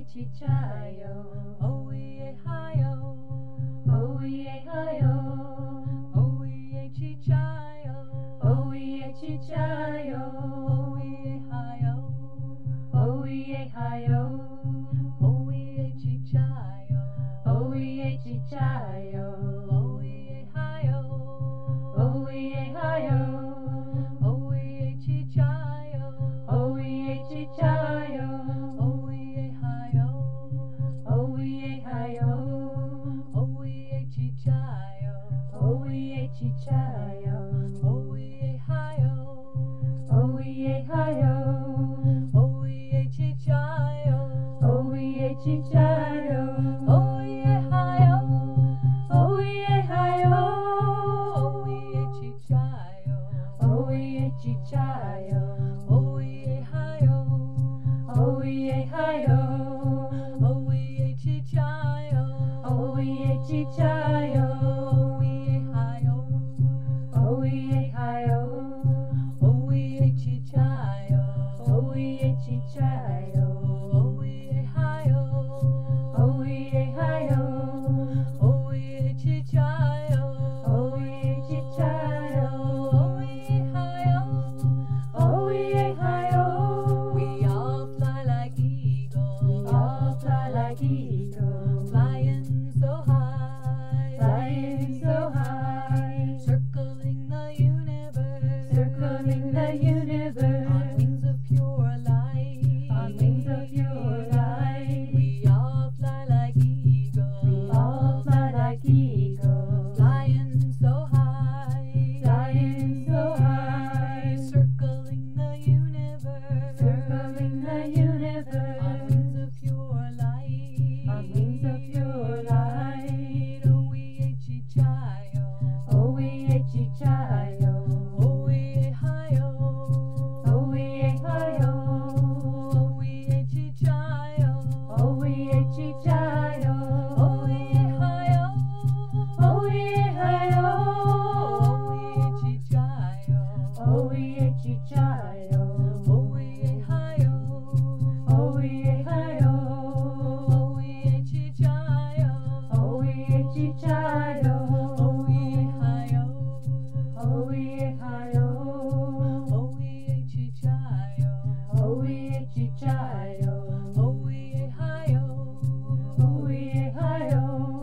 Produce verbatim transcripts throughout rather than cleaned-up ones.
chichayo, oh ye hi-yo, oh ye hi-yo, oh ye chichayo, oh ye chichayo, oh ye hi-yo, oh ye hi-yo, oh ye chichayo, oh ye chichayo, oh ye hi-yo, oh ye hi-yo, oh ye chichayo, oh ye chichayo, oh ye hi-yo, oh ye hi-yo, oh ye chichayo, oh ye chichayo, oh ye hi-yo, oh ye hi-yo, oh ye chichayo, oh ye chichayo, oh ye hi-yo, oh ye hi-yo, oh ye chichayo, oh ye chichayo, oh ye hi-yo, oh ye hi-yo, oh ye chichayo, oh ye chichayo, oh ye hi-yo, oh ye hi-yo, oh ye chichayo, oh ye chichayo, oh ye hi-yo, oh ye hi-yo, oh ye chichayo, oh ye chichayo, oh ye hi-yo, oh ye hi-yo, we all fly like eagles, we all fly like eagles, flying so high, flying so high, circling the universe, circling the universe, on wings of pure light, on wings of pure light. we all fly like eagles, We all fly like eagles, flying so high, flying so high, circling the universe, circling the on universe, wings of pure light, on wings of pure light. oh we chichayo, Oh, we chichayo, oh we hi-yo, oh, we hi-yo, oh we chichayo, oh, we chichayo, oh we hi-yo, oh, we hi-yo, oh we chichayo, oh, we chichayo, oh we hi-yo, oh, we hi-yo, oh we chichayo, oh, we chichayo, oh we hi-yo, oh, we hi-yo, oh we chichayo, oh, we chichayo, oh we hi-yo, oh, we hi-yo,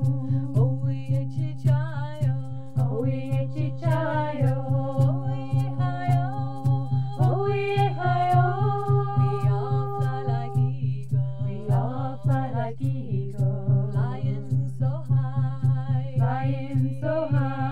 oh we chichayo, oh, we chichayo, oh we hi-yo, oh, we hi-yo, we all fly like eagles, we all fly like eagles, flying so high, flying so high.